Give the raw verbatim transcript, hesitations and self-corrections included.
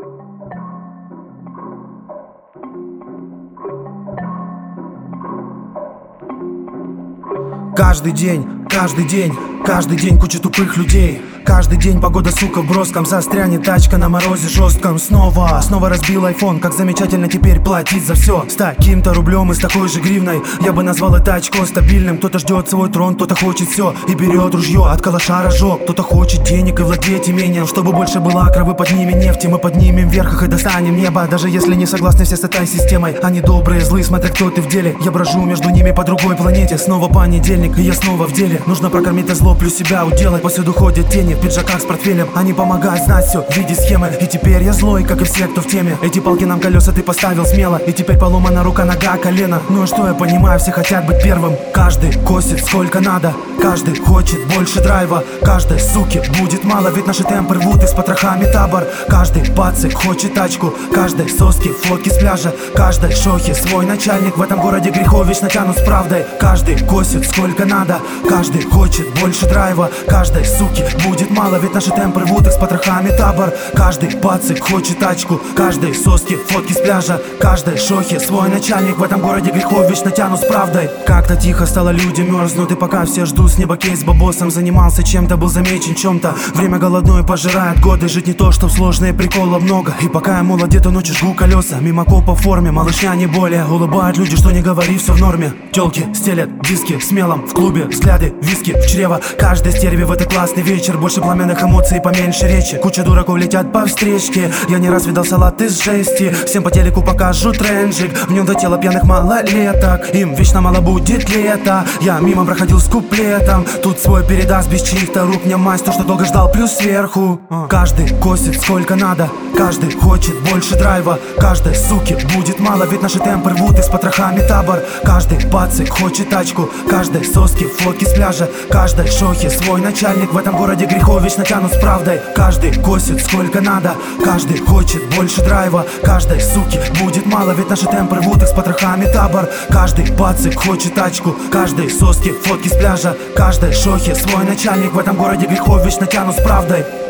Каждый день, каждый день, каждый день куча тупых людей. Каждый день погода, сука, в броском. Застрянет тачка на морозе жестком. Снова, снова разбил айфон. Как замечательно теперь платить за все. С таким-то рублем и с такой же гривной я бы назвал это очко стабильным. Кто-то ждет свой трон, кто-то хочет все и берет ружье от калаша рожок. Кто-то хочет денег и владеть имением, чтобы больше было акры, подними нефти. Мы поднимем вверх их и достанем небо. Даже если не согласны все с этой системой. Они добрые, злые, смотря кто ты в деле. Я брожу между ними по другой планете. Снова понедельник, и я снова в деле. Нужно прокормить это зло, плюс себя уделать. Повсюду ходят тени в пиджаках с портфелем. Они помогают знать все, видеть схемы. И теперь я злой, как и все, кто в теме. Эти палки нам колеса ты поставил смело. И теперь поломана рука, нога, колено. Ну и что я понимаю, все хотят быть первым. Каждый косит сколько надо. Каждый хочет больше драйва. Каждой суки будет мало, ведь наши темпы рвут и с потрохами табор. Каждый пацик хочет тачку. Каждой соски фотки с пляжа. Каждой шохе свой начальник. В этом городе грехов вечно тянут с правдой. Каждый косит сколько надо. Каждый хочет больше драйва. Каждой суки будет мало, ведь наши темпы рвут их с потрохами табор. Каждый пацик хочет тачку. Каждой соски фотки с пляжа. Каждой шохе свой начальник. В этом городе грехов вечно тянут с правдой. Как-то тихо стало, люди мерзнут. И пока все ждут с неба кейс бабосом. Занимался чем-то, был замечен чем-то. Время голодное пожирает годы. Жить не то, что сложные, приколов много. И пока я молодец, то ночью жгу колеса. Мимо копа в форме, малышня не более. Улыбают люди, что не говори, все в норме. Телки стелят диски смелом. В клубе взгляды, виски в чрево. Каждой стерве в этот классный вечер. Больше пламенных эмоций, поменьше речи. Куча дураков летят по встречке. Я не раз видал салат из жести. Всем по телеку покажу тренджик. В нем до тела пьяных малолеток. Им вечно мало будет лето. Я мимо проходил с куплетом. Тут свой передаст без чьих-то рук. Мне мазь, то, что долго ждал, плюс сверху. Каждый косит сколько надо. Каждый хочет больше драйва. Каждой суки будет мало, ведь наши темпы рвут их с потрохами табор. Каждый пацик хочет тачку. Каждой соски фотки с пляжа. Каждой шохе свой начальник. В этом городе грехов вечно тянут с правдой. Каждый косит сколько надо. Каждый хочет больше драйва. Каждой суки будет мало, ведь наши темпы рвут их с потрохами табор. Каждый пацик хочет тачку. Каждой соски фотки с пляжа. Каждой шохе свой начальник. В этом городе грехов вечно тянут с правдой.